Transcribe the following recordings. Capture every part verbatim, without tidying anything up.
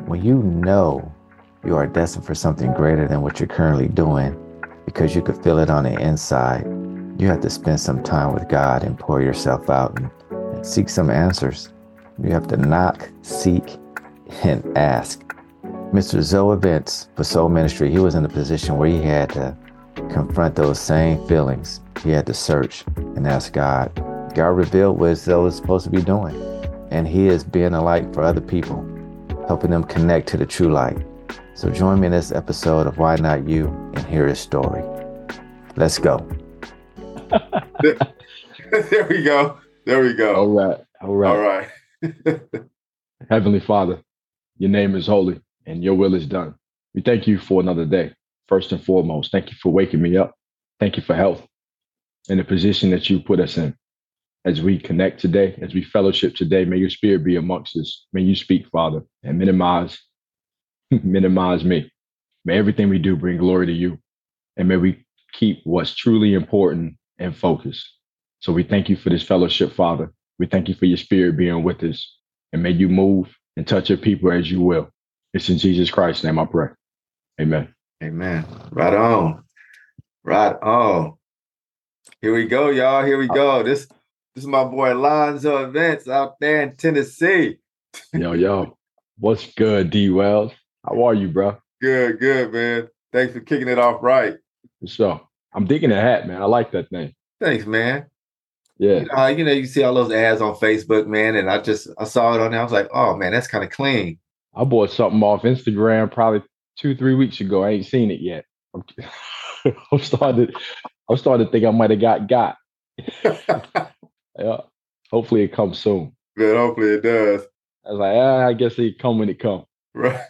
When you know you are destined for something greater than what you're currently doing, because you could feel it on the inside, you have to spend some time with God and pour yourself out and, and seek some answers. You have to knock, seek, and ask. Mister Zoe Vince for Soul Ministry, he was in a position where he had to confront those same feelings. He had to search and ask God. God revealed what Zoe was supposed to be doing. And he is being a light for other people, helping them connect to the true light. So join me in this episode of Why Not You and hear his story. Let's go. There we go. There we go. All right. All right. All right. Heavenly Father, your name is holy and your will is done. We thank you for another day. First and foremost, thank you for waking me up. Thank you for health and the position that you put us in. As we connect today, as we fellowship today, may your spirit be amongst us. May you speak, Father, and minimize, minimize me. May everything we do bring glory to you. And may we keep what's truly important in focus. So we thank you for this fellowship, Father. We thank you for your spirit being with us. And may you move and touch your people as you will. It's in Jesus Christ's name I pray. Amen. Amen. Right on. Right on. Here we go, y'all. Here we go. This this is my boy Lonzo Vince out there in Tennessee. Yo, yo. What's good, D Wells? How are you, bro? Good, good, man. Thanks for kicking it off right. So I'm digging the hat, man. I like that thing. Thanks, man. Yeah. Uh, you know, you see all those ads on Facebook, man, and I just I saw it on there. I was like, oh man, that's kind of clean. I bought something off Instagram probably two, three weeks ago. I ain't seen it yet. I'm, I'm started. I'm starting to think I might have got got. Yeah. Hopefully it comes soon. Man, hopefully it does. I was like, ah, I guess it come when it come. Right.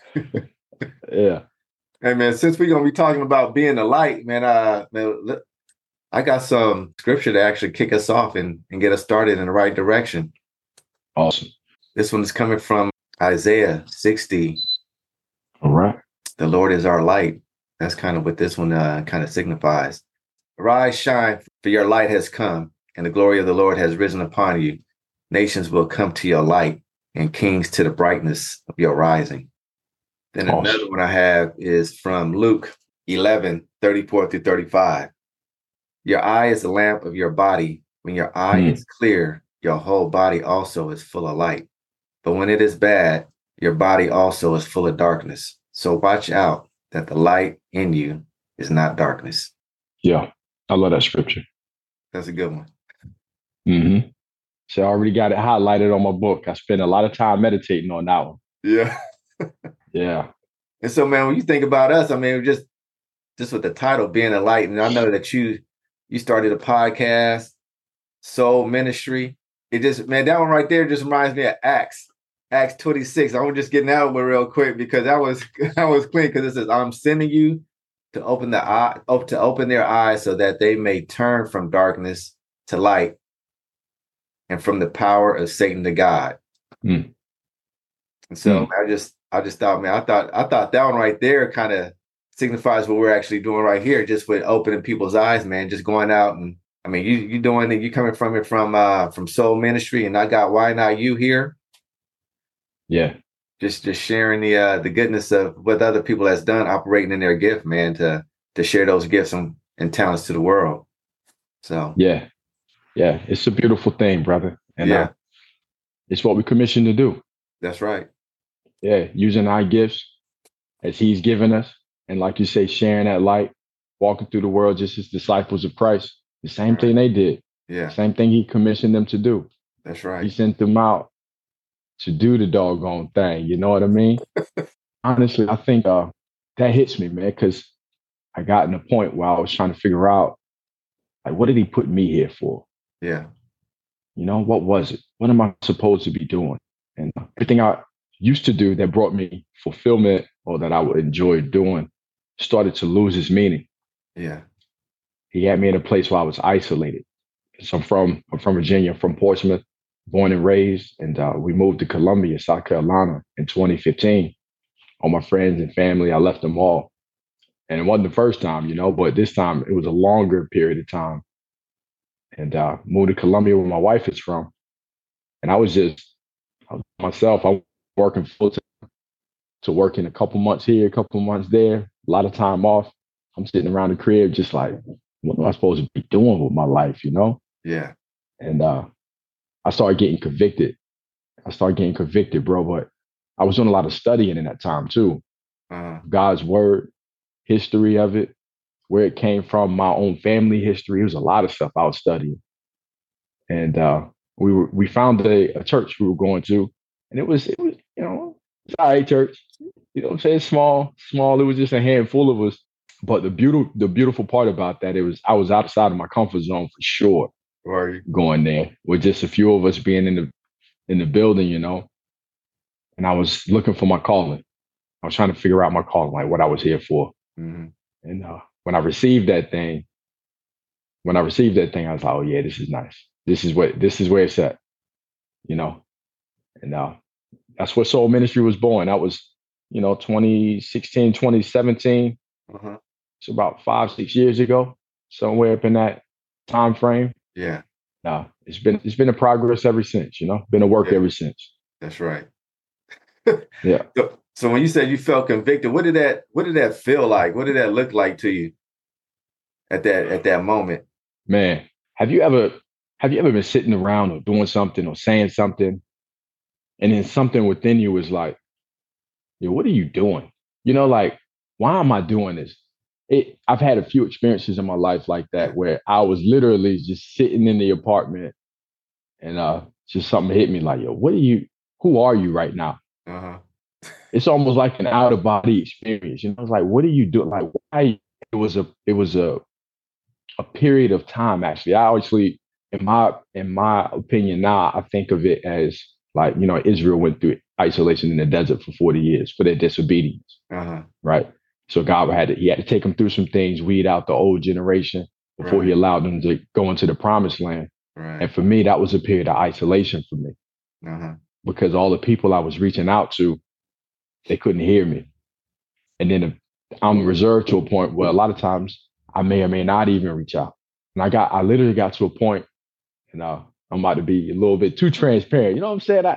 Yeah. Hey man, since we're gonna be talking about being the light, man, uh, man, I got some scripture to actually kick us off and, and get us started in the right direction. Awesome. This one is coming from Isaiah sixty. All right. The Lord is our light. That's kind of what this one uh, kind of signifies. Arise, shine, for your light has come, and the glory of the Lord has risen upon you. Nations will come to your light, and kings to the brightness of your rising. Then awesome. Another one I have is from Luke eleven, thirty-four through thirty-five. Your eye is the lamp of your body. When your eye mm. is clear, your whole body also is full of light. But when it is bad, your body also is full of darkness. So watch out that the light in you is not darkness. Yeah, I love that scripture. That's a good one. Mm-hmm. So I already got it highlighted on my book. I spent a lot of time meditating on that one. Yeah. Yeah. And so, man, when you think about us, I mean, just just with the title being a light, and I know that you you started a podcast, Soul Ministry. It just, man, that one right there just reminds me of Acts, Acts twenty-six. I'm just getting that one real quick because that was that was clean because it says, "I'm sending you to open the eye, to open their eyes, so that they may turn from darkness to light, and from the power of Satan to God." Mm. And so mm. I just, I just thought, man, I thought, I thought that one right there kind of signifies what we're actually doing right here, just with opening people's eyes, man. Just going out and, I mean, you you doing it, you coming from it from uh from Soul Ministry, and I got Why Not You here. Yeah. Just just sharing the uh the goodness of what other people has done, operating in their gift, man, to to share those gifts and, and talents to the world. So yeah. Yeah. It's a beautiful thing, brother. And yeah, uh, it's what we're commissioned to do. That's right. Yeah, using our gifts as he's given us. And like you say, sharing that light, walking through the world just as disciples of Christ. The same Right. thing they did. Yeah. Same thing he commissioned them to do. That's right. He sent them out to do the doggone thing. You know what I mean? Honestly, I think uh, that hits me, man, because I got in a point where I was trying to figure out, like, what did he put me here for? Yeah. You know, what was it? What am I supposed to be doing? And everything I used to do that brought me fulfillment or that I would enjoy doing started to lose its meaning. Yeah. He had me in a place where I was isolated. So I'm from, I'm from Virginia, from Portsmouth, born and raised. And uh, we moved to Columbia, South Carolina in twenty fifteen. All my friends and family, I left them all. And it wasn't the first time, you know, but this time it was a longer period of time. And uh, moved to Columbia where my wife is from. And I was just I was myself, I was working full time. to working a couple months here, a couple months there, a lot of time off. I'm sitting around the crib just like, what am I supposed to be doing with my life, you know? Yeah. And uh, I started getting convicted. I started getting convicted, bro. But I was doing a lot of studying in that time too. Uh-huh. God's word, history of it, where it came from, my own family history. It was a lot of stuff I was studying. And uh, we were we found a, a church we were going to, and it was it was you know it's all right church, you know what I'm saying, small small. It was just a handful of us, but the beautiful the beautiful part about that, it was I was outside of my comfort zone for sure. Right. Going there with just a few of us being in the in the building, you know, and I was looking for my calling. I was trying to figure out my calling, like what I was here for. Mm-hmm. And uh, when I received that thing, when I received that thing, I was like, oh yeah, this is nice. This is what this is where it's at, you know. And uh, that's where Soul Ministry was born. That was, you know, twenty sixteen, twenty seventeen. Uh-huh. It's about five, six years ago, somewhere up in that time frame. Yeah. No, it's been it's been a progress ever since, you know, been a work Yeah. ever since. That's right. Yeah. So, so when you said you felt convicted, what did that what did that feel like? What did that look like to you at that at that moment? Man, have you ever have you ever been sitting around or doing something or saying something, and then something within you is like, yo, what are you doing? You know, like, why am I doing this? It, I've had a few experiences in my life like that where I was literally just sitting in the apartment and uh, just something hit me like, yo, what are you, who are you right now? Uh-huh. It's almost like an out of body experience. You know, it's like, what are you doing? Like, why? It was a, it was a, a period of time. Actually, I obviously, in my, in my opinion, now I think of it as like, you know, Israel went through isolation in the desert for forty years for their disobedience. Uh-huh. Right. So God had to, he had to take them through some things, weed out the old generation before Right. he allowed them to go into the promised land. Right. And for me, that was a period of isolation for me Uh-huh. because all the people I was reaching out to, they couldn't hear me. And then I'm reserved to a point where a lot of times I may or may not even reach out. And I got, I literally got to a point, and uh, I'm about to be a little bit too transparent. You know what I'm saying?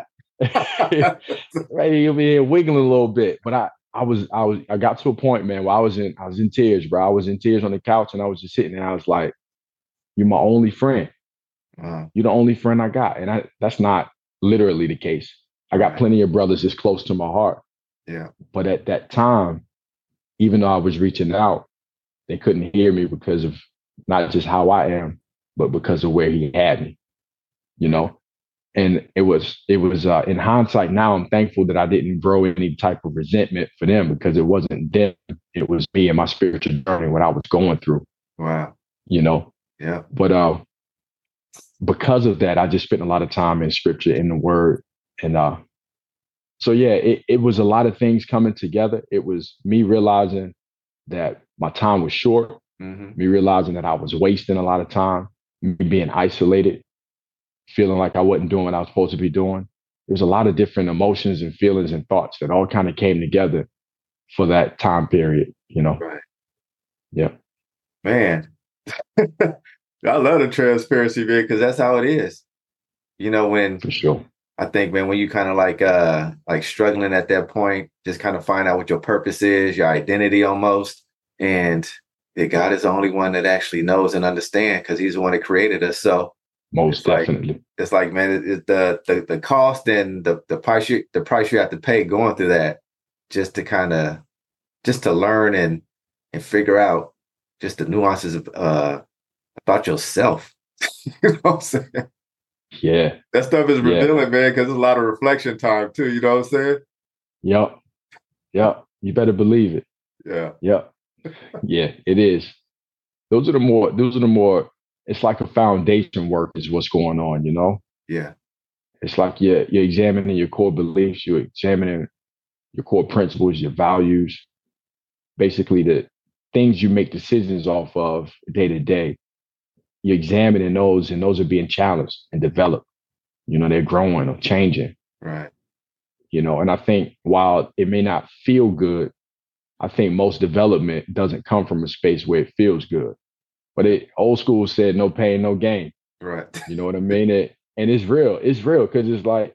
I, right, you'll be here wiggling a little bit, but I, I was, I was, I got to a point, man, where I was in, I was in tears, bro. I was in tears on the couch, and I was just sitting there. I was like, "You're my only friend. Uh-huh. You're the only friend I got," and I, that's not literally the case. I got Right. plenty of brothers that's close to my heart. Yeah. But at that time, even though I was reaching out, they couldn't hear me because of not just how I am, but because of where he had me, you know? And it was, it was uh, in hindsight now, I'm thankful that I didn't grow any type of resentment for them because it wasn't them. It was me and my spiritual journey, what I was going through, Wow. you know? Yeah. But uh, because of that, I just spent a lot of time in scripture, in the word. And uh, so, yeah, it, it was a lot of things coming together. It was me realizing that my time was short, Mm-hmm. me realizing that I was wasting a lot of time, me being isolated, feeling like I wasn't doing what I was supposed to be doing. There's a lot of different emotions and feelings and thoughts that all kind of came together for that time period, you know? Right. Yeah. Man, I love the transparency, man, because that's how it is. You know, when For sure. I think, man, when you kind of like uh like struggling at that point, just kind of find out what your purpose is, your identity almost, and that God is the only one that actually knows and understands because he's the one that created us. So Most it's like- definitely. it's like, man, it, it, the the the cost and the the price you the price you have to pay going through that just to kind of just to learn and and figure out just the nuances of uh about yourself. You know what I'm saying? Yeah. That stuff is Yeah. revealing, man, because there's a lot of reflection time too. You know what I'm saying? Yep. Yep. You better believe it. Yeah. Yep. Yeah, it is. Those are the more, those are the more, it's like a foundation work is what's going on, you know? Yeah. It's like you're, you're examining your core beliefs, you're examining your core principles, your values, basically the things you make decisions off of day to day. You're examining those, and those are being challenged and developed. You know, they're growing or changing, Right. you know? And I think while it may not feel good, I think most development doesn't come from a space where it feels good. But it old school said no pain, no gain. Right. You know what I mean? It, and it's real. It's real because it's like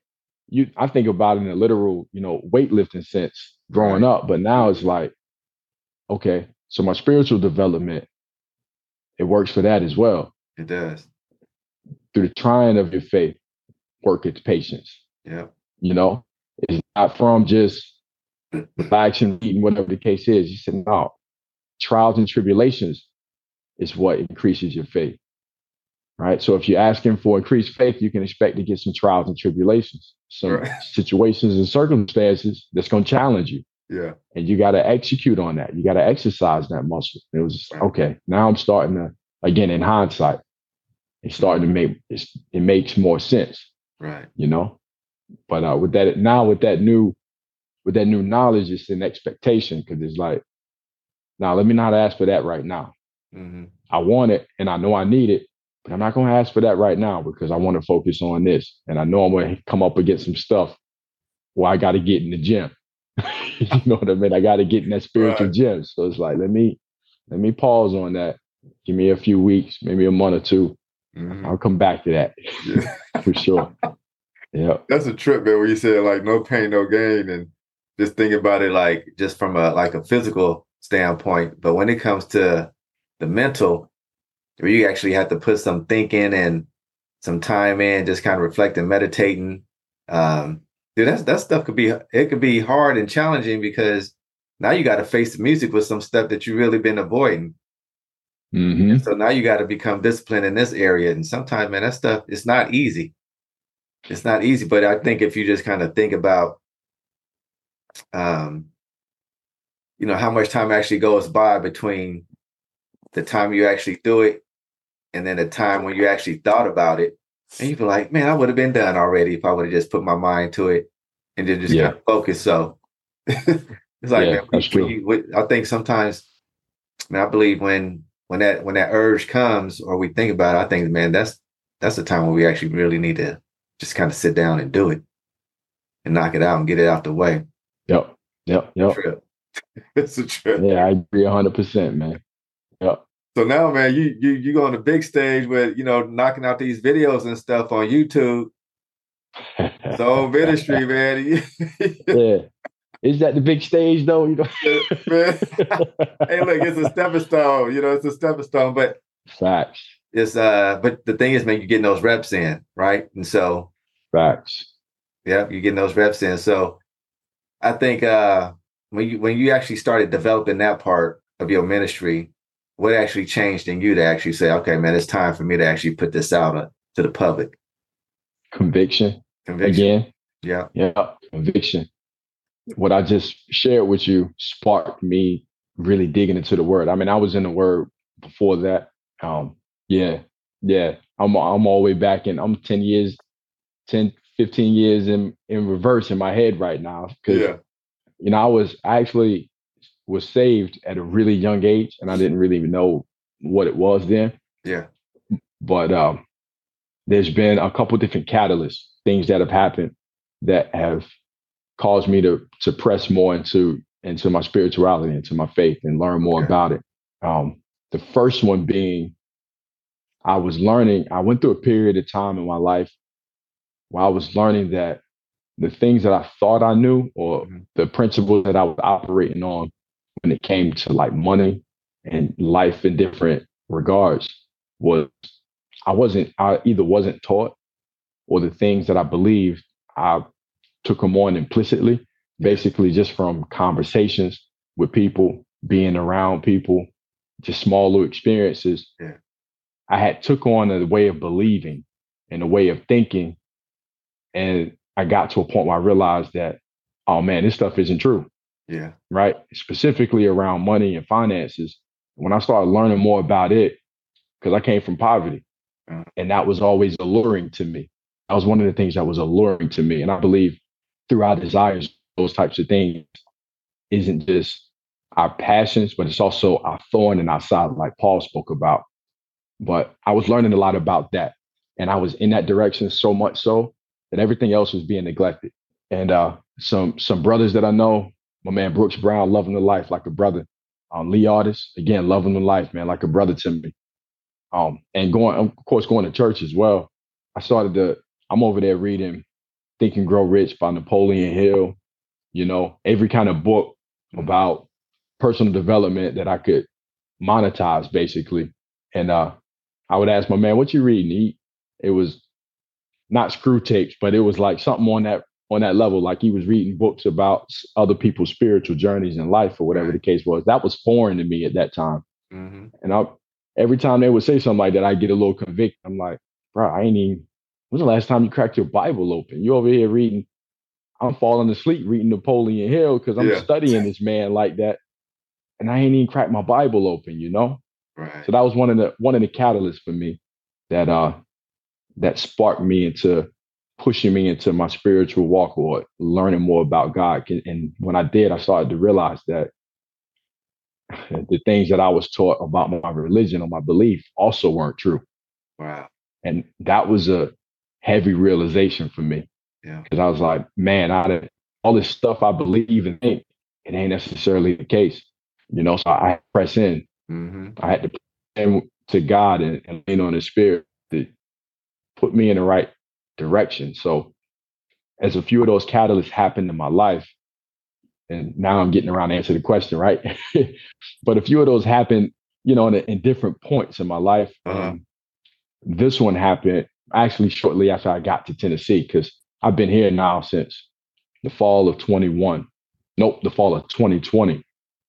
you I think about it in a literal, you know, weightlifting sense growing Right. up, but now it's like, okay, so my spiritual development, it works for that as well. It does. Through the trying of your faith, work its patience. Yep. You know, it's not from just relaxing, eating, whatever the case is. You said, no, trials and tribulations is what increases your faith. Right. So if you're asking for increased faith, you can expect to get some trials and tribulations, some Right. situations and circumstances that's going to challenge you. Yeah. And you got to execute on that. You got to exercise that muscle. It was just, okay. Now I'm starting to, again, in hindsight, it's starting to make it's, it makes more sense. Right. You know, but uh, with that now with that new with that new knowledge, it's an expectation because it's like, now let me not ask for that right now. Mm-hmm. I want it and I know I need it, but I'm not going to ask for that right now because I want to focus on this. And I know I'm going to come up against some stuff where I got to get in the gym. You know what I mean? I got to get in that spiritual Right. gym. So it's like, let me, let me pause on that. Give me a few weeks, maybe a month or two. Mm-hmm. I'll come back to that. Yeah. For sure. Yeah. That's a trip, man, where you said like no pain, no gain. And just think about it like just from a like a physical standpoint. But when it comes to the mental, where you actually have to put some thinking and some time in, just kind of reflecting, meditating. Um, dude, that's that stuff could be it could be hard and challenging because now you got to face the music with some stuff that you've really been avoiding. Mm-hmm. And so now you got to become disciplined in this area. And sometimes, man, that stuff it's not easy. It's not easy, but I think if you just kind of think about, um, you know, how much time actually goes by between the time you actually do it and then the time when you actually thought about it, and you be like, man, I would have been done already if I would have just put my mind to it and then just Yeah. kind of focus. So it's like, Yeah, man, that's when true. you, when, I think sometimes, I mean, I believe when when that when that urge comes or we think about it, I think, man, that's that's the time when we actually really need to just kind of sit down and do it and knock it out and get it out the way. Yep. Yep. Yep. Trip. It's a trip. Yeah, I agree a hundred percent, man. Yep. So now, man, you you you go on the big stage with, you know, knocking out these videos and stuff on YouTube. So ministry, man. Yeah. Is that the big stage though? You know? Man. Hey, look, it's a stepping stone, you know, it's a stepping stone, but facts. It's uh, but the thing is, man, you're getting those reps in, right? And so facts. Yeah, you're getting those reps in. So I think uh when you when you actually started developing that part of your ministry, what actually changed in you to actually say, okay, man, it's time for me to actually put this out uh, to the public? Conviction. Conviction. Again. Yeah. Yeah. Conviction. What I just shared with you sparked me really digging into the word. I mean, I was in the word before that. Um, yeah, yeah. I'm I'm all the way back in. I'm ten years, ten, fifteen years in in reverse in my head right now. Because yeah. you know, I was I actually was saved at a really young age, and I didn't really even know what it was then. Yeah. But um, there's been a couple different catalysts, things that have happened that have caused me to to press more into into my spirituality, into my faith, and learn more okay. about it. Um, the first one being, I was learning. I went through a period of time in my life where I was learning that the things that I thought I knew, or mm-hmm. the principles that I was operating on when it came to like money and life in different regards, was I wasn't. I either wasn't taught, or the things that I believed I took them on implicitly, basically just from conversations with people, being around people, just small little experiences. Yeah. I had took on a way of believing and a way of thinking. And I got to a point where I realized that, oh man, this stuff isn't true. Yeah. Right. Specifically around money and finances. When I started learning more about it, because I came from poverty, uh-huh. and that was always alluring to me. That was one of the things that was alluring to me. And I believe through our desires, those types of things isn't just our passions, but it's also our thorn in our side, like Paul spoke about. But I was learning a lot about that. And I was in that direction so much so that everything else was being neglected. And uh, some some brothers that I know, my man Brooks Brown, loving the life like a brother. Um, Lee Artist, again, loving the life, man, like a brother to me. Um, and going, of course, going to church as well. I started to, I'm over there reading Think and Grow Rich by Napoleon Hill, you know, every kind of book about personal development that I could monetize, basically. And uh, I would ask my man, what you reading? He, it was not screw tapes, but it was like something on that on that level. Like he was reading books about other people's spiritual journeys in life or whatever Right. the case was. That was foreign to me at that time. Mm-hmm. And I, every time they would say something like that, I get a little convicted. I'm like, bro, I ain't even, when's the last time you cracked your Bible open? You over here reading, I'm falling asleep reading Napoleon Hill because I'm Yeah. studying this man like that. And I ain't even cracked my Bible open, you know? Right. So that was one of the one of the catalysts for me that uh that sparked me into pushing me into my spiritual walk or learning more about God. And when I did, I started to realize that the things that I was taught about my religion or my belief also weren't true. Wow. And that was a heavy realization for me. Yeah. Because I was like, man, out of all this stuff I believe and think, it ain't necessarily the case. You know, so I had to press in. Mm-hmm. I had to press in to God and, and lean on His Spirit to put me in the right direction. So as a few of those catalysts happened in my life, and now I'm getting around to answer the question, right? But a few of those happened, you know, in, in different points in my life. Uh-huh. And this one happened actually shortly after I got to Tennessee, because I've been here now since the fall of twenty-one. Nope, the fall of twenty twenty.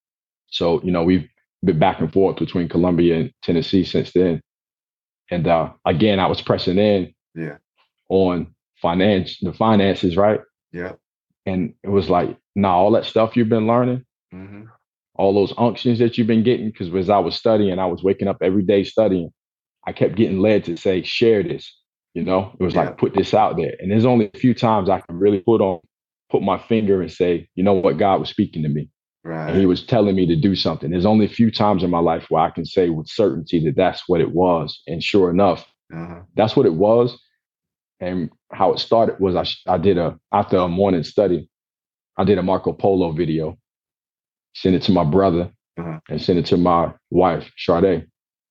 So, you know, we've been back and forth between Columbia and Tennessee since then. And uh, again, I was pressing in Yeah. on finance, the finances, right? Yeah. And it was like, nah, all that stuff you've been learning, Mm-hmm. all those unctions that you've been getting, because as I was studying, I was waking up every day studying. I kept getting led to say, share this. You know, it was Yeah. like, put this out there. And there's only a few times I can really put on, put my finger and say, you know what, God was speaking to me. Right. And He was telling me to do something. There's only a few times in my life where I can say with certainty that that's what it was. And sure enough, Uh-huh. that's what it was. And how it started was I, I did a, after a morning study, I did a Marco Polo video, sent it to my brother, Uh-huh. and sent it to my wife, Sade.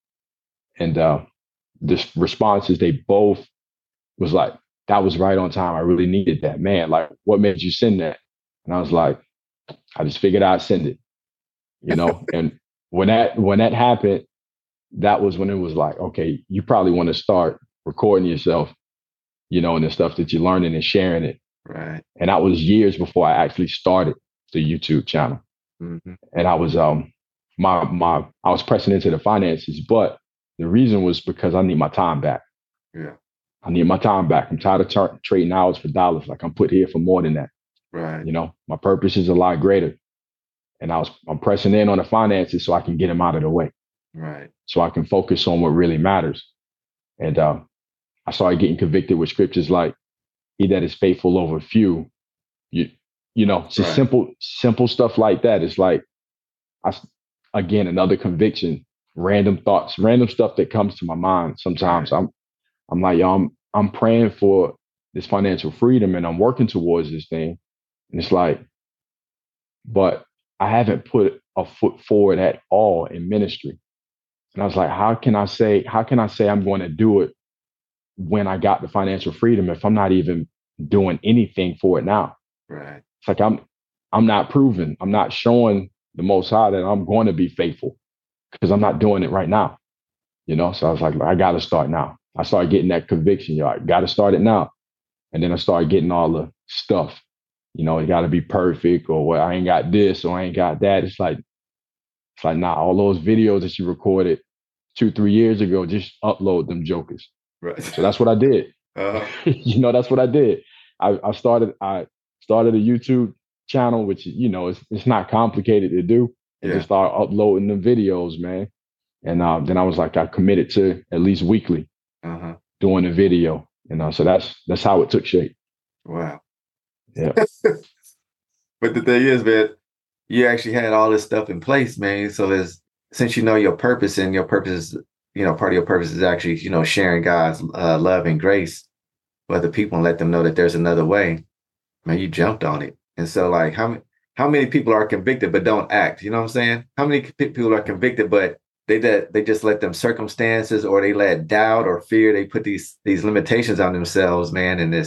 And uh, the responses, they both was like, that was right on time. I really needed that. Man, like, what made you send that? And I was like, I just figured I'd send it, you know? And when that when that happened, that was when it was like, okay, you probably want to start recording yourself, you know, and the stuff that you're learning and sharing it. Right. And that was years before I actually started the YouTube channel. Mm-hmm. And I was um my my I was pressing into the finances, but the reason was because I need my time back. Yeah. I need my time back. I'm tired of tra- trading hours for dollars. Like, I'm put here for more than that. Right. You know, my purpose is a lot greater. And I was I'm pressing in on the finances so I can get them out of the way, Right. so I can focus on what really matters. And uh, I started getting convicted with scriptures like, he that is faithful over a few, you you know, it's just Right. simple, simple stuff like that. It's like, I, again, another conviction, random thoughts, random stuff that comes to my mind. Sometimes Right. I'm, I'm like, yo, I'm, I'm praying for this financial freedom and I'm working towards this thing. And it's like, but I haven't put a foot forward at all in ministry. And I was like, how can I say, how can I say I'm going to do it when I got the financial freedom if I'm not even doing anything for it now? Right. It's like I'm I'm not proving, I'm not showing the Most High that I'm going to be faithful because I'm not doing it right now. You know, so I was like, I got to start now. I started getting that conviction. Yo, I got to start it now. And then I started getting all the stuff. You know, it got to be perfect, or well, I ain't got this, or I ain't got that. It's like, it's like, nah, all those videos that you recorded two, three years ago, just upload them jokers. Right. So that's what I did. Uh-huh. You know, that's what I did. I, I started, I started a YouTube channel, which, you know, it's it's not complicated to do. And Yeah. just start uploading the videos, man. And uh, then I was like, I committed to at least weekly Uh-huh. doing a video. And uh, so that's that's how it took shape. Wow. Yeah. But the thing is, man, you actually had all this stuff in place, man. So there's, since you know your purpose, and your purpose, you know, part of your purpose is actually, you know, sharing God's uh, love and grace with other people and let them know that there's another way. Man, you jumped on it. And so, like, how many how many people are convicted but don't act? You know what I'm saying? How many people are convicted but they that they just let them circumstances, or they let doubt or fear, they put these these limitations on themselves, man, and this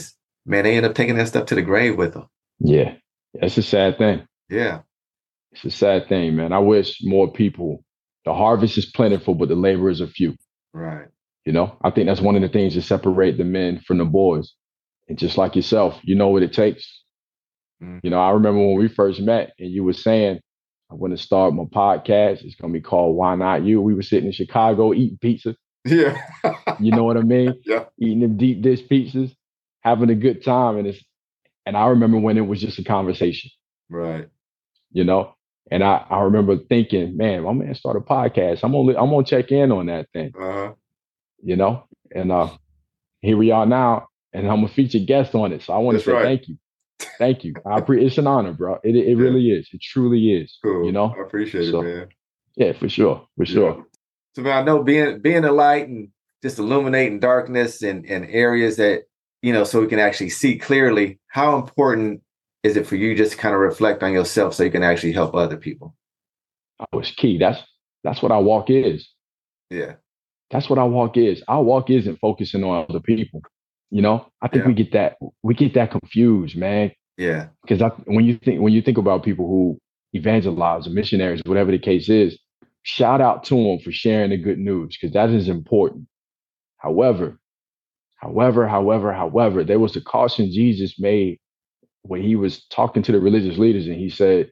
man, they end up taking that stuff to the grave with them. Yeah. It's a sad thing. Yeah. It's a sad thing, man. I wish more people, the harvest is plentiful, but the laborers are few. Right. You know, I think that's one of the things that separate the men from the boys. And just like yourself, you know what it takes. Mm-hmm. You know, I remember when we first met and you were saying, I want to start my podcast. It's going to be called Why Not You? We were sitting in Chicago eating pizza. Yeah. You know what I mean? Yeah. Eating them deep dish pizzas, having a good time. And it's, and I remember when it was just a conversation. Right. You know, and I, I remember thinking, man, my man started a podcast. I'm only, I'm going to check in on that thing. Uh-huh. You know, and uh, here we are now, and I'm a featured guest on it. So I want to say right. thank you. Thank you. I pre- it's an honor, bro. It it yeah. really is. It truly is. Cool. You know? I appreciate so, it, man. Yeah, for sure. For yeah. sure. So man, I know being being a light and just illuminating darkness and, and areas that, you know, so we can actually see clearly, how important is it for you just to kind of reflect on yourself so you can actually help other people? Oh, it's key. That's that's what our walk is. Yeah. That's what our walk is. Our walk isn't focusing on other people. You know, I think yeah. we get that we get that confused, man. Yeah. Because when you think when you think about people who evangelize or missionaries, whatever the case is, shout out to them for sharing the good news, because that is important. However, however, however, however, there was a caution Jesus made when he was talking to the religious leaders, and he said,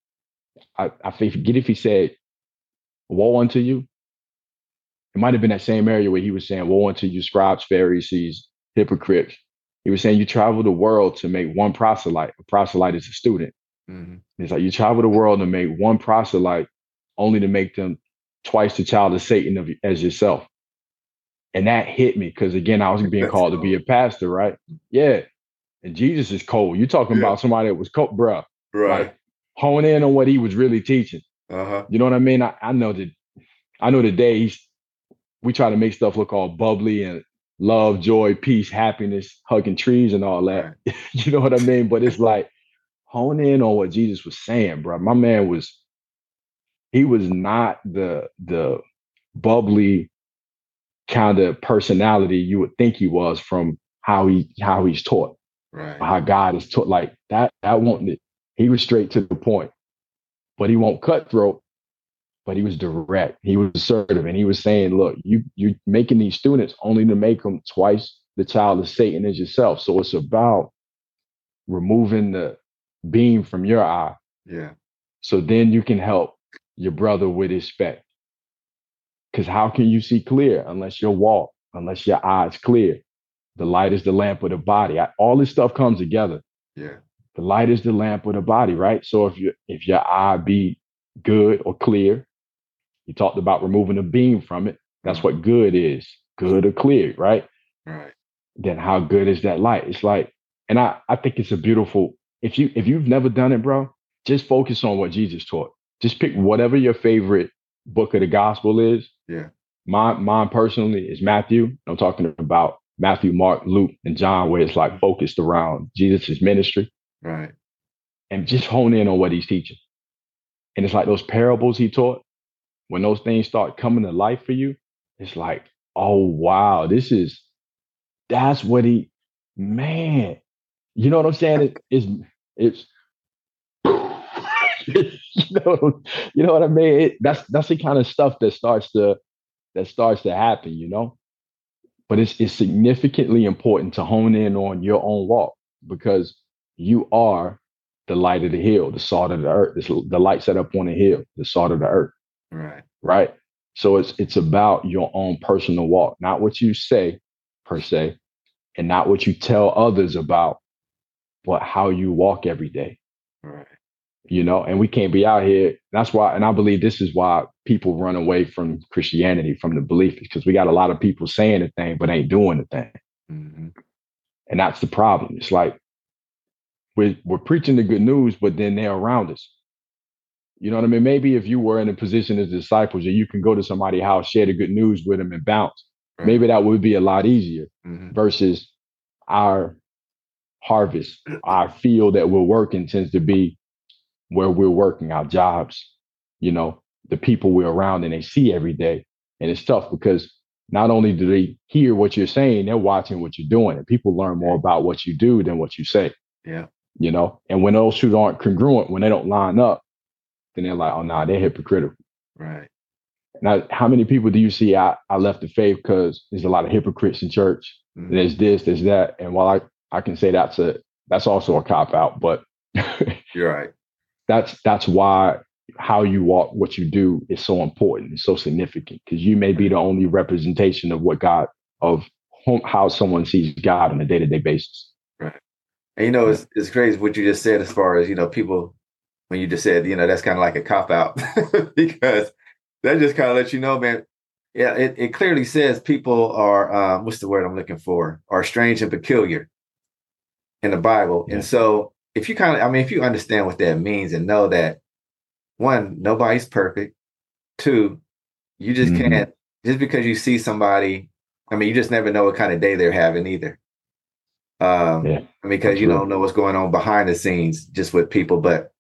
I, I forget if he said, "Woe unto you." It might have been that same area where he was saying, "Woe unto you, scribes, Pharisees, hypocrites." He was saying, you travel the world to make one proselyte. A proselyte is a student. Mm-hmm. It's like you travel the world to make one proselyte, only to make them twice the child of Satan of, as yourself. And that hit me because, again, I was being That's called cool. to be a pastor, right? Yeah. And Jesus is cold. You're talking yeah. about somebody that was cold, bruh. Right. Like, hone in on what he was really teaching. Uh-huh. You know what I mean? I, I know that. I know the days we try to make stuff look all bubbly and love, joy, peace, happiness, hugging trees and all that. Right. You know what I mean? But it's like, hone in on what Jesus was saying, bro. My man was, he was not the the bubbly kind of personality you would think he was from how he how he's taught, right? How God is taught. Like that. That won't. He was straight to the point, but he won't cutthroat. But he was direct. He was assertive, and he was saying, "Look, you you're making these students only to make them twice the child of Satan as yourself. So it's about removing the beam from your eye. Yeah. So then you can help your brother with his speck. Because how can you see clear unless your walk, unless your eyes clear? The light is the lamp of the body. I, all this stuff comes together. Yeah. The light is the lamp of the body, right? So if you if your eye be good or clear, you talked about removing the beam from it. That's mm-hmm. what good is, good or clear, right? Right. Then how good is that light? It's like, and I, I think it's a beautiful, if you if you've never done it, bro, just focus on what Jesus taught. Just pick whatever your favorite book of the gospel is. Yeah. Mine, mine personally is Matthew. I'm talking about Matthew, Mark, Luke, and John, where it's like focused around Jesus' ministry. Right. And just hone in on what he's teaching. And it's like those parables he taught. When those things start coming to life for you, it's like, oh, wow, this is, that's what he, man, you know what I'm saying? It, it's, it's, you know, you know what I mean? It, that's, that's the kind of stuff that starts to, that starts to happen, you know? But it's, it's significantly important to hone in on your own walk, because you are the light of the hill, the salt of the earth, it's the light set up on the hill, the salt of the earth. Right. Right. So it's it's about your own personal walk, not what you say per se, and not what you tell others about, but how you walk every day. Right. You know, and we can't be out here. That's why, and I believe this is why people run away from Christianity, from the belief, because we got a lot of people saying the thing, but ain't doing the thing. Mm-hmm. And that's the problem. It's like we're we're preaching the good news, but then they're around us. You know what I mean? Maybe if you were in a position as disciples and you can go to somebody's house, share the good news with them and bounce, right. Maybe that would be a lot easier mm-hmm. versus our harvest, our field that we're working tends to be where we're working, our jobs, you know, the people we're around and they see every day. And it's tough because not only do they hear what you're saying, they're watching what you're doing. And people learn more about what you do than what you say. Yeah. You know, and when those two aren't congruent, when they don't line up, then they're like, oh, nah, they're hypocritical. Right. Now, how many people do you see I, I left the faith because there's a lot of hypocrites in church? Mm-hmm. There's this, there's that. And while I, I can say that's a that's also a cop out, but you're right. That's that's why how you walk, what you do is so important. It's so significant because you may be the only representation of what God, of how someone sees God on a day-to-day basis. Right. And, you know, it's, it's crazy what you just said as far as, you know, people, when you just said, you know, that's kind of like a cop out because that just kind of lets you know, man, yeah, it, it clearly says people are, um, what's the word I'm looking for, are strange and peculiar in the Bible. Yeah. And so if you kind of, I mean, if you understand what that means and know that, one, nobody's perfect. Two, you just mm-hmm. can't, just because you see somebody, I mean, you just never know what kind of day they're having either. Um, yeah, I mean, because you true. don't know what's going on behind the scenes just with people. But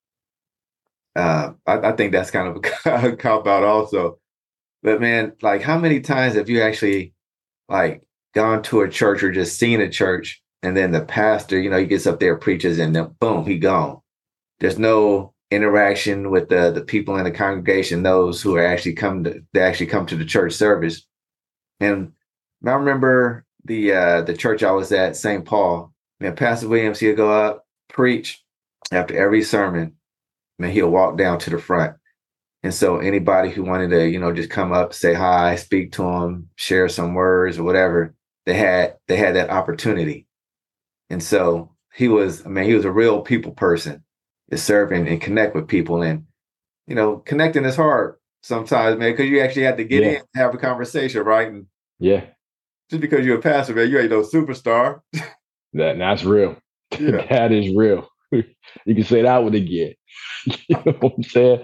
uh, I, I think that's kind of a cop out also. But man, like how many times have you actually like gone to a church or just seen a church and then the pastor, you know, he gets up there, preaches, and then boom, he gone. There's no interaction with the the people in the congregation, those who are actually come to they actually come to the church service. And I remember the uh, the church I was at, Saint Paul. Man, Pastor Williams, he'll go up, preach after every sermon. Man, he'll walk down to the front. And so anybody who wanted to, you know, just come up, say hi, speak to him, share some words or whatever, they had they had that opportunity. And so he was, I mean, he was a real people person. To serve and, and connect with people. And, you know, connecting is hard sometimes, man, because you actually have to get yeah. in and have a conversation, right? And yeah. Just because you're a pastor, man, you ain't no superstar. that That's real. Yeah. That is real. You can say that one again. You know what I'm saying?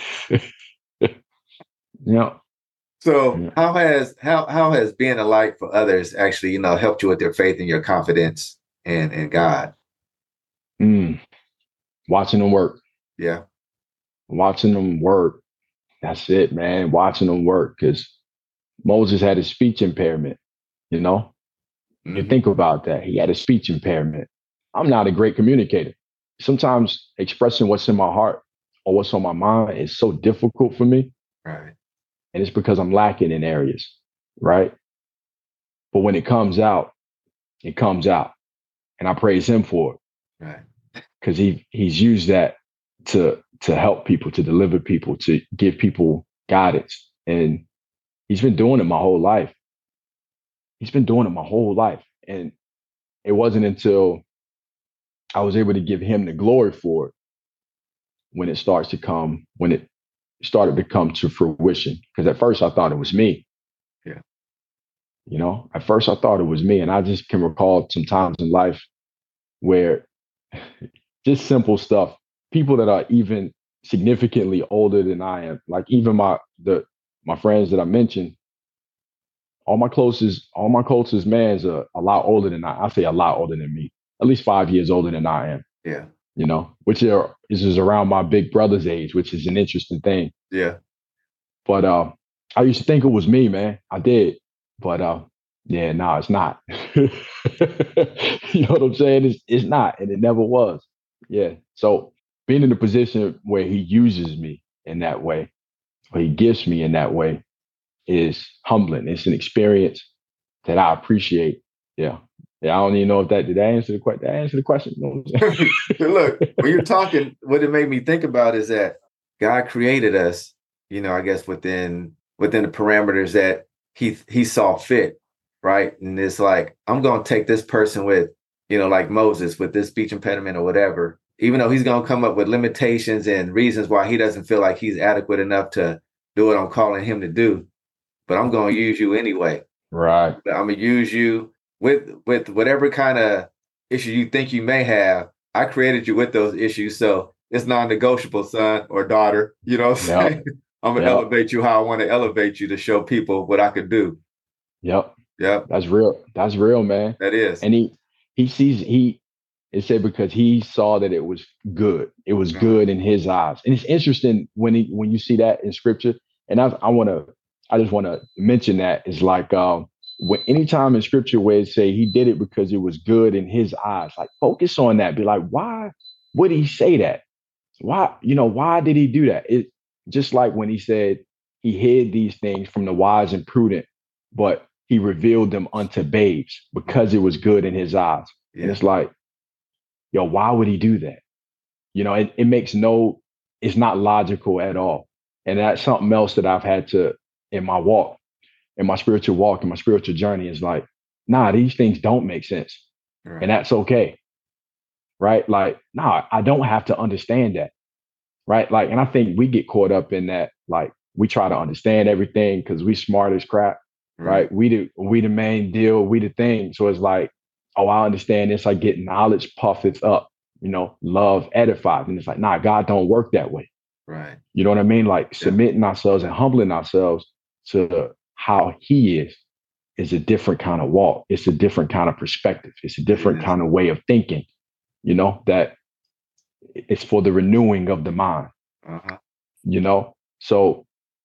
Yeah. So yeah. how has how how has being a light for others actually, you know, helped you with their faith and your confidence in, in God? Mm. Watching them work. Yeah. Watching them work. That's it, man. Watching them work. Because Moses had a speech impairment, you know? Mm-hmm. You think about that. He had a speech impairment. I'm not a great communicator. Sometimes expressing what's in my heart or what's on my mind is so difficult for me. Right. And it's because I'm lacking in areas, right? But when it comes out, it comes out. And I praise him for it. Right. Because he he's used that to to help people, to deliver people, to give people guidance. And he's been doing it my whole life. He's been doing it my whole life. And it wasn't until I was able to give him the glory for it when it starts to come, when it started to come to fruition. Because at first I thought it was me. Yeah. You know, at first I thought it was me. And I just can recall some times in life where just simple stuff, people that are even significantly older than I am, like even my the my friends that I mentioned, all my closest, all my closest mans are a lot older than I. I say a lot older than me, at least five years older than I am. Yeah. You know, which are is is around my big brother's age, which is an interesting thing. Yeah. But uh, I used to think it was me, man. I did, but uh, yeah, no, nah, it's not. You know what I'm saying? It's it's not, and it never was. Yeah. So being in a position where he uses me in that way, or he gifts me in that way, is humbling. It's an experience that I appreciate. Yeah. Yeah. I don't even know if that did that answer the question. Did that answer the question? You know what I'm saying? Look, when you're talking, what it made me think about is that God created us, you know, I guess within within the parameters that he he saw fit, right? And it's like, I'm gonna take this person with, you know, like Moses with this speech impediment or whatever, even though he's going to come up with limitations and reasons why he doesn't feel like he's adequate enough to do what I'm calling him to do. But I'm going to use you anyway. Right. I'm going to use you with with whatever kind of issue you think you may have. I created you with those issues. So it's non-negotiable, son or daughter. You know what I'm yep. saying? I'm going to yep. elevate you how I want to elevate you to show people what I could do. Yep. Yep. That's real. That's real, man. That is. And he, He sees, he, it said because he saw that it was good. It was good in his eyes. And it's interesting when he, when you see that in scripture, and I, I want to I just want to mention that is like um, when anytime in scripture where it say he did it because it was good in his eyes, like focus on that. Be like, why would he say that? Why, you know, why did he do that? It just like when he said he hid these things from the wise and prudent, but he revealed them unto babes because it was good in his eyes. Yeah. And it's like, yo, why would he do that? You know, it, it makes no, it's not logical at all. And that's something else that I've had to, in my walk, in my spiritual walk, in my spiritual journey is like, nah, these things don't make sense. Right. And that's okay. Right? Like, nah, I don't have to understand that. Right? Like, and I think we get caught up in that, like, we try to understand everything because we smart as crap. Right. right? We the we the main deal, we the thing. So it's like, oh, I understand this. I get knowledge puffeth up, you know, love edified. And it's like, nah, God don't work that way. Right. You know what I mean? Like yeah. submitting ourselves and humbling ourselves to how he is, is a different kind of walk. It's a different kind of perspective. It's a different it kind of way of thinking, you know, that it's for the renewing of the mind, uh-huh. you know? So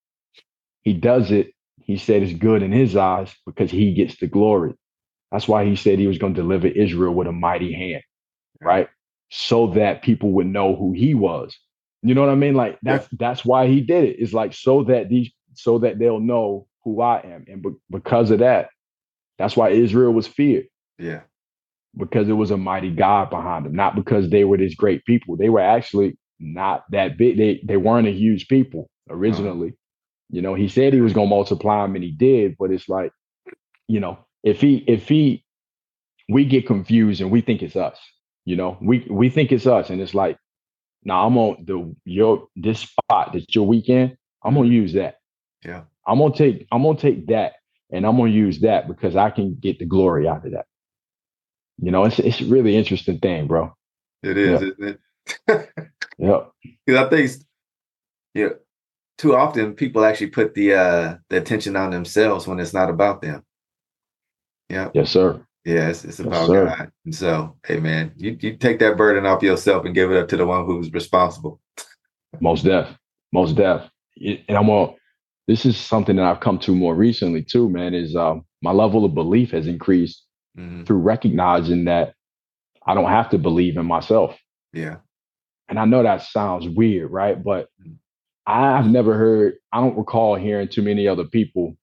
he does it. He said it's good in his eyes because he gets the glory. That's why he said he was going to deliver Israel with a mighty hand, right? So that people would know who he was. You know what I mean? Like that's yeah. that's why he did it. It's like so that these so that they'll know who I am. And be- because of that, that's why Israel was feared. Yeah. Because it was a mighty God behind them, not because they were this great people. They were actually not that big. They they weren't a huge people originally. Uh-huh. You know, he said he was going to multiply them and he did, but it's like, you know, if he, if he, we get confused and we think it's us, you know, we, we think it's us. And it's like, now nah, I'm on the, your, this spot that your weekend, I'm going to use that. Yeah. I'm going to take, I'm going to take that and I'm going to use that because I can get the glory out of that. You know, it's, it's a really interesting thing, bro. It is, yeah. isn't it? Yeah. Because I think, yeah. Too often people actually put the uh the attention on themselves when it's not about them. Yeah. Yes, sir. Yeah, it's, it's about yes, God. And so, hey man, you, you take that burden off yourself and give it up to the one who's responsible. Most def. Most def. And I'm all, this is something that I've come to more recently too, man, is um my level of belief has increased mm-hmm. through recognizing that I don't have to believe in myself. Yeah. And I know that sounds weird, right? But mm-hmm. I've never heard, I don't recall hearing too many other people.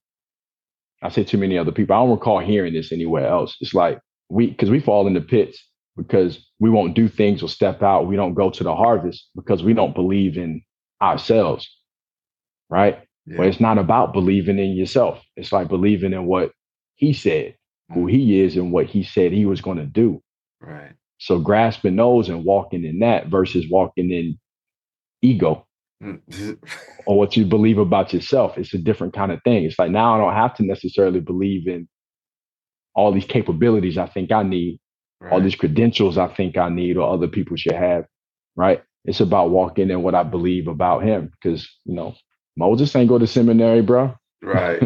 I say too many other people. I don't recall hearing this anywhere else. It's like we, because we fall into pits because we won't do things or step out. We don't go to the harvest because we don't believe in ourselves. Right. Yeah. But it's not about believing in yourself. It's like believing in what he said, who he is and what he said he was going to do. Right. So grasping those and walking in that versus walking in ego. Or what you believe about yourself. It's a different kind of thing. It's like now I don't have to necessarily believe in all these capabilities I think I need, right. all these credentials I think I need or other people should have, right? It's about walking in what I believe about him because, you know, Moses ain't go to seminary, bro. Right.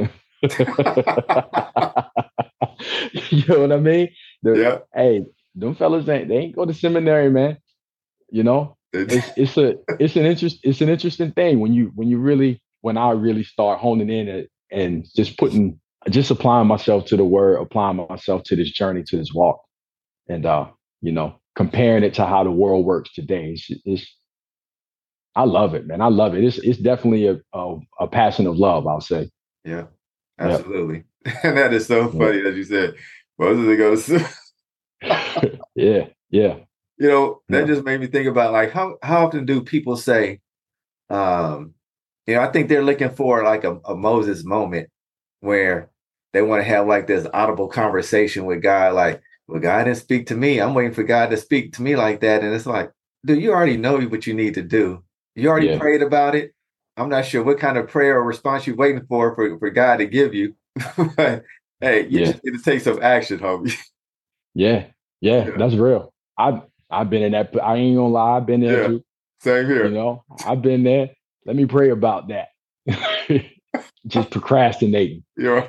You know what I mean? The, yeah. Hey, them fellas, ain't, they ain't go to seminary, man. You know? It's it's a it's an interest it's an interesting thing when you when you really when I really start honing in and, and just putting just applying myself to the word, applying myself to this journey, to this walk, and uh, you know, comparing it to how the world works today. It's, it's I love it, man. I love it. It's it's definitely a a, a passion of love, I'll say. Yeah, absolutely. Yep. And that is so funny yeah. that you said Moses they go to yeah, yeah. You know, that yeah. just made me think about like how how often do people say, um, you know, I think they're looking for like a, a Moses moment where they want to have like this audible conversation with God, like, well, God didn't speak to me. I'm waiting for God to speak to me like that. And it's like, dude, you already know what you need to do. You already yeah. prayed about it. I'm not sure what kind of prayer or response you're waiting for for, for God to give you. But hey, you yeah. just need to take some action, homie. Yeah, yeah, yeah. That's real. I I've been in that. I ain't gonna lie. I've been there yeah, too. Same here. You know, I've been there. Let me pray about that. Just procrastinating. Yeah.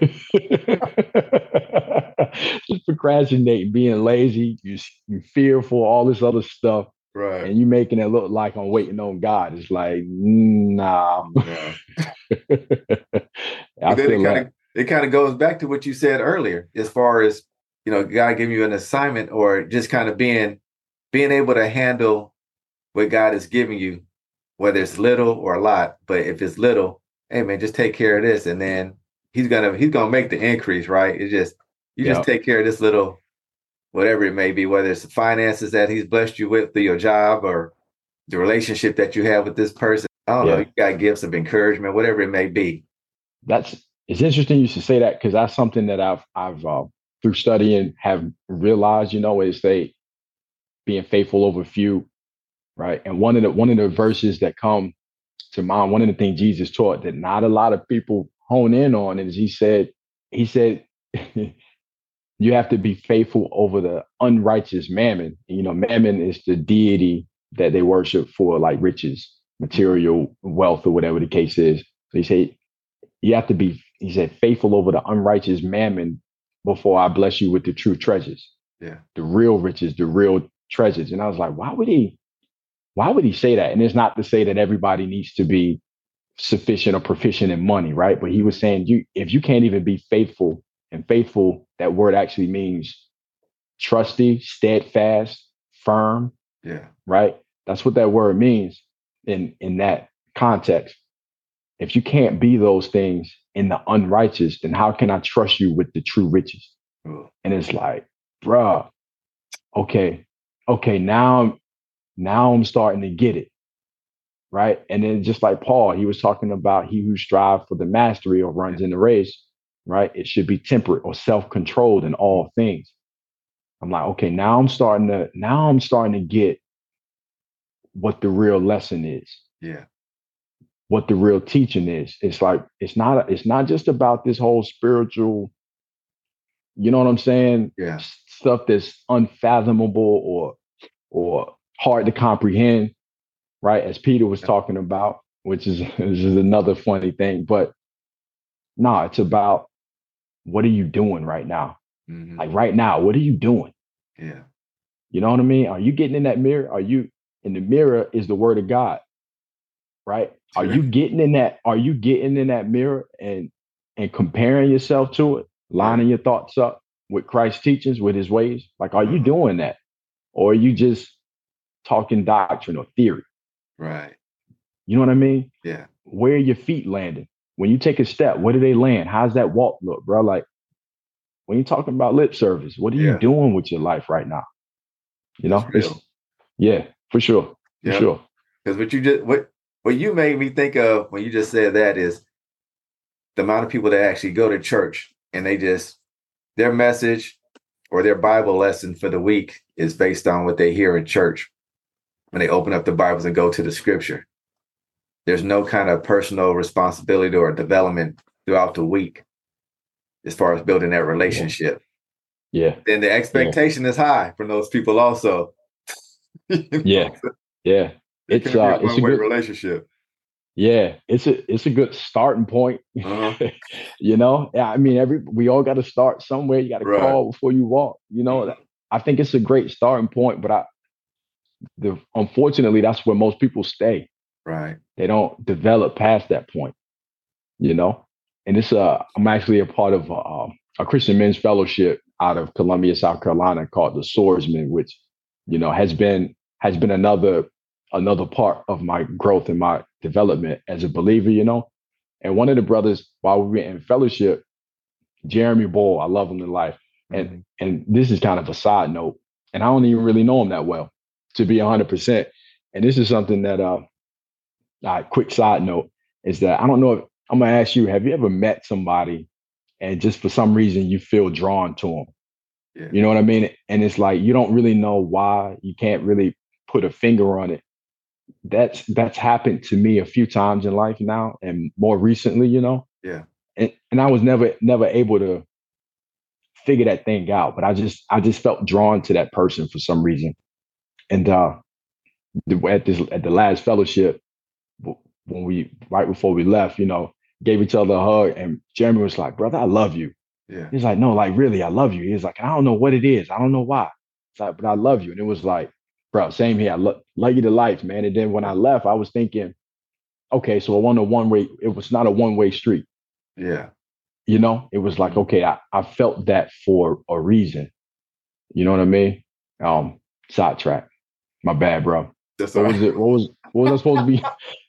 Just procrastinating, being lazy, you you fearful, all this other stuff. Right. And you making it look like I'm waiting on God. It's like, nah. Yeah. I But then it feel kind that. of it kind of goes back to what you said earlier, as far as, you know, God giving you an assignment, or just kind of being being able to handle what God is giving you, whether it's little or a lot. But if it's little, hey man, just take care of this, and then he's gonna he's gonna make the increase, right? It's just you just Yeah. take care of this little, whatever it may be, whether it's the finances that he's blessed you with through your job, or the relationship that you have with this person. I don't know, Yeah. you got gifts of encouragement, whatever it may be. That's it's interesting you should say that, because that's something that I've I've uh, through studying have realized, you know, is they being faithful over few, right? And one of the one of the verses that come to mind, one of the things Jesus taught that not a lot of people hone in on is he said, he said, you have to be faithful over the unrighteous mammon. You know, mammon is the deity that they worship for, like riches, material wealth, or whatever the case is. So he said, you have to be, he said, faithful over the unrighteous mammon before I bless you with the true treasures. Yeah. The real riches, the real treasures. And I was like, why would he, why would he say that? And it's not to say that everybody needs to be sufficient or proficient in money, right? But he was saying, you, if you can't even be faithful, and faithful, that word actually means trusty, steadfast, firm. Yeah. Right. That's what that word means in, in that context. If you can't be those things in the unrighteous, then how can I trust you with the true riches? Cool. And it's like, bruh, okay, okay, now, now I'm starting to get it. Right. And then just like Paul, he was talking about he who strives for the mastery or runs in the race, right? It should be temperate or self-controlled in all things. I'm like, okay, now I'm starting to, now I'm starting to get what the real lesson is. Yeah. What the real teaching is. It's like, it's not, it's not just about this whole spiritual, you know what I'm saying? Yeah. Stuff that's unfathomable or, or hard to comprehend, right? As Peter was talking about, which is, which is another funny thing, but no, nah, it's about, what are you doing right now? Mm-hmm. Like right now, what are you doing? Yeah. You know what I mean? Are you getting in that mirror? Are you in the mirror is the word of God, right? Are you getting in that? Are you getting in that mirror and and comparing yourself to it, lining your thoughts up with Christ's teachings, with his ways? Like, are you doing that? Or are you just talking doctrine or theory? Right. You know what I mean? Yeah. Where are your feet landing? When you take a step, where do they land? How's that walk look, bro? Like, when you're talking about lip service, what are Yeah. you doing with your life right now? You know, it's, yeah, for sure, for yep. sure. Because what you just what what you made me think of when you just said that is the amount of people that actually go to church and they just their message or their Bible lesson for the week is based on what they hear in church when they open up the Bibles and go to the scripture. There's no kind of personal responsibility or development throughout the week as far as building that relationship. Yeah. Then the expectation yeah. is high from those people also. You know? Yeah. Yeah. It it's uh, it's a good relationship. Yeah, it's a it's a good starting point. Uh-huh. You know, yeah, I mean, every we all got to start somewhere. You got to right. crawl before you walk. You know, mm-hmm. I think it's a great starting point, but I, the unfortunately, that's where most people stay. Right. They don't develop past that point. You know, and it's uh, I'm actually a part of a, a Christian men's fellowship out of Columbia, South Carolina, called the Swordsman, which, you know, has been has been another. another part of my growth and my development as a believer, you know. And one of the brothers, while we were in fellowship, Jeremy Bowl, I love him to life. And mm-hmm. and this is kind of a side note, and I don't even really know him that well, to be one hundred percent. And this is something that, uh, uh, quick side note, is that I don't know if, I'm going to ask you, have you ever met somebody and just for some reason you feel drawn to them? Yeah. You know what I mean? And it's like, you don't really know why, you can't really put a finger on it. That's that's happened to me a few times in life now, and more recently, you know. Yeah. And and I was never never able to figure that thing out, but I just I just felt drawn to that person for some reason. And uh, at this at the last fellowship, when we right before we left, you know, gave each other a hug, and Jeremy was like, "Brother, I love you." Yeah. He's like, "No, like really, I love you." He's like, "I don't know what it is. I don't know why." It's like, "But I love you." And it was like, bro, same here. I lo- love you to life, man. And then when I left, I was thinking, okay, so I want a one way. It was not a one way street. Yeah. You know, it was like, okay, I, I felt that for a reason. You know what I mean? Um, sidetrack. My bad, bro. That's what all was right. it? What was what was I supposed to be?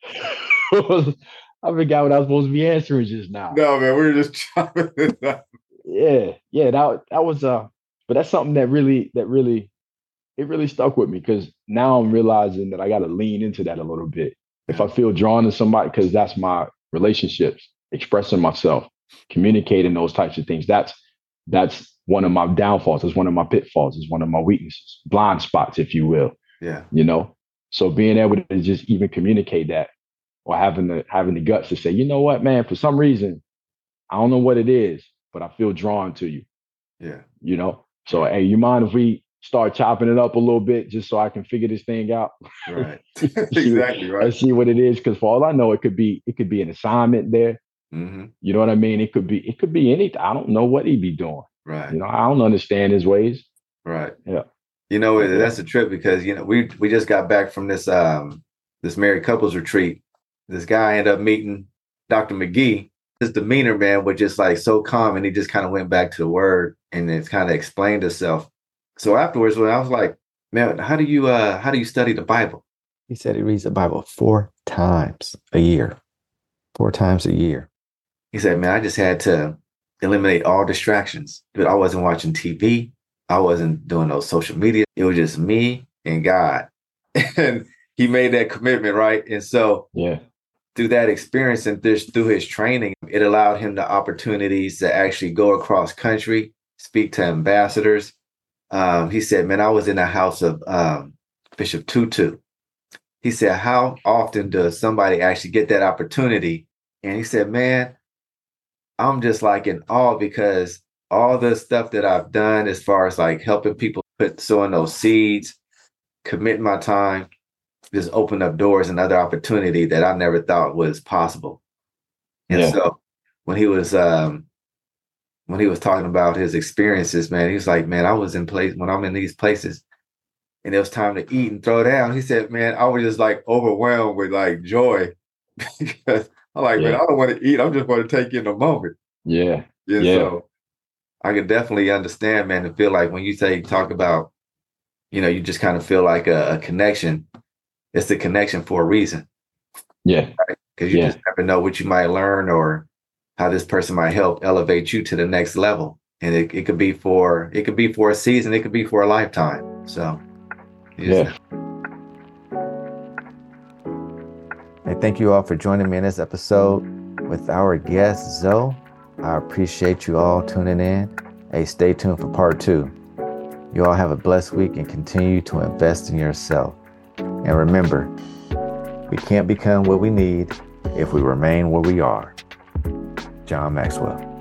what was, I forgot what I was supposed to be answering just now. No, man, we were just chopping it up. Yeah, yeah, that that was uh, but that's something that really that really it really stuck with me because now I'm realizing that I got to lean into that a little bit. If I feel drawn to somebody, because that's my relationships, expressing myself, communicating those types of things. That's that's one of my downfalls. It's one of my pitfalls. It's one of my weaknesses, blind spots, if you will. Yeah. You know, so being able to just even communicate that, or having the having the guts to say, you know what, man, for some reason, I don't know what it is, but I feel drawn to you. Yeah. You know, so hey, you mind if we start chopping it up a little bit just so I can figure this thing out? Right. see, Exactly right. And see what it is, because for all I know, it could be it could be an assignment there. Mm-hmm. You know what I mean? It could be it could be anything. I don't know what he'd be doing. Right. You know, I don't understand his ways. Right. Yeah. You know, Yeah. that's a trip because, you know, we we just got back from this um this married couples retreat. This guy ended up meeting Doctor McGee. His demeanor, man, was just like so calm, and he just kind of went back to the word and it's kind of explained himself. So afterwards, when I was like, man, how do you uh how do you study the Bible? He said he reads the Bible four times a year. Four times a year. He said, man, I just had to eliminate all distractions. But I wasn't watching T V. I wasn't doing no social media. It was just me and God. And he made that commitment, right? And so Yeah. through that experience and this, through his training, it allowed him the opportunities to actually go across country, speak to ambassadors. Um, he said, man, I was in the house of um, Bishop Tutu. He said, how often does somebody actually get that opportunity? And he said, man, I'm just like in awe because all the stuff that I've done as far as like helping people put sowing those seeds, committing my time, just opened up doors and other opportunity that I never thought was possible. And Yeah. so when he was um, when he was talking about his experiences, man, he was like, man, I was in place when I'm in these places and it was time to eat and throw down. He said, man, I was just like overwhelmed with like joy because I'm like, Yeah. man, I don't want to eat. I'm just going to take in the moment. Yeah. Yeah, Yeah. so I can definitely understand, man, and feel like when you say talk about, you know, you just kind of feel like a, a connection. It's a connection for a reason. Yeah. Because you Yeah. just never know what you might learn or how this person might help elevate you to the next level. And it, it could be for it could be for a season, it could be for a lifetime. So you just Yeah. Hey, thank you all for joining me in this episode with our guest, Zoe. I appreciate you all tuning in. Hey, stay tuned for part two. You all have a blessed week and continue to invest in yourself. And remember, we can't become what we need if we remain where we are. John Maxwell.